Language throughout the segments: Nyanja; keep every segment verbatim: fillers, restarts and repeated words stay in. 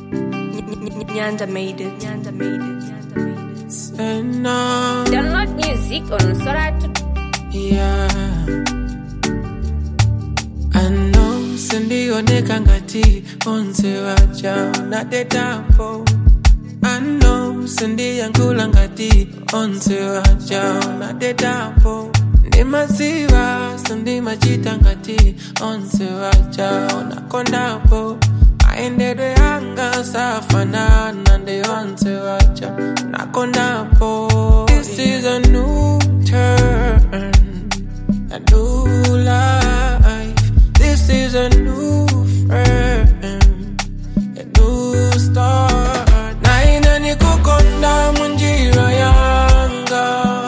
Nyanda made it. Nyanda made it. Nyanda made it. Sena. Download music on Soratu. Yeah. I know Cindy oneka ngati onse wacha na detapo. I know Cindy yankula ngati onse wacha na detapo. Ndi maziwa Cindy machita ngati onse wacha na kondapo. Aendede anga safana nande onse wacha na kondapo. This is a new turn, a new life. This is a new frame, a new start. Naina ni kukonda munjira yanga,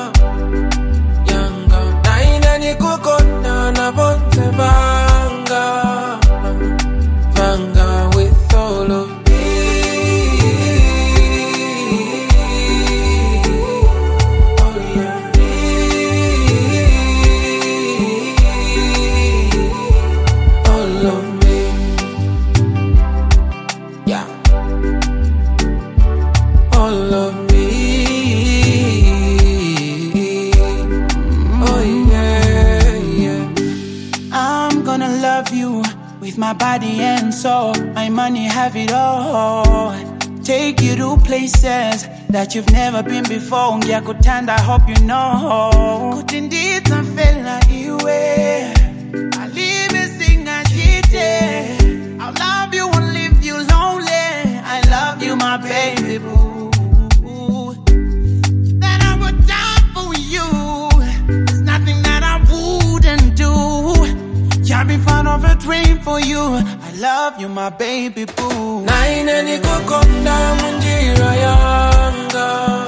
yanga. Naina ni kukonda na bonte vanga, vanga with all of me. Oh yeah, all of me. Yeah, all of me. Oh yeah, yeah. I'm gonna love you with my body and soul. My money have it all. Take you to places that you've never been before. Ngiyakutanda, I hope you know. Kutindita fela iwe. Alive singa jite. I'll love you, won't leave you lonely. I love you, my baby boo. That I would die for you. There's nothing that I wouldn't do. Can't be fond of a dream for you. I love you, my baby boo. Naina ni kukonda munjira yanga,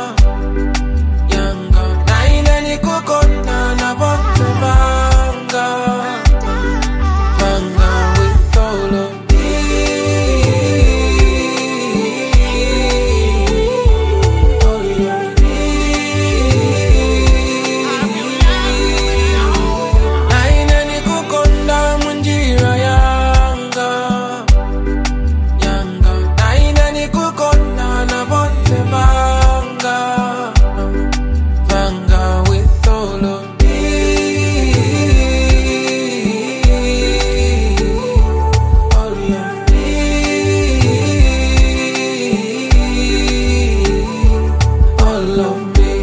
yanga. Naina ni kukonda na bonte vanga, vanga with all of me. Oh yeah. Naina ni kukonda munjira yanga, yanga. Naina ni kukonda na bonte vanga, vanga with all of me. Oh yeah. All of me.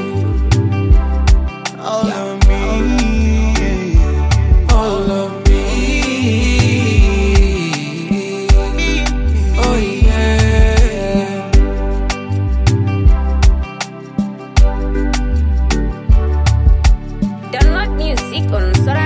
All of me. All of me. Oh yeah. Download music on Soratu.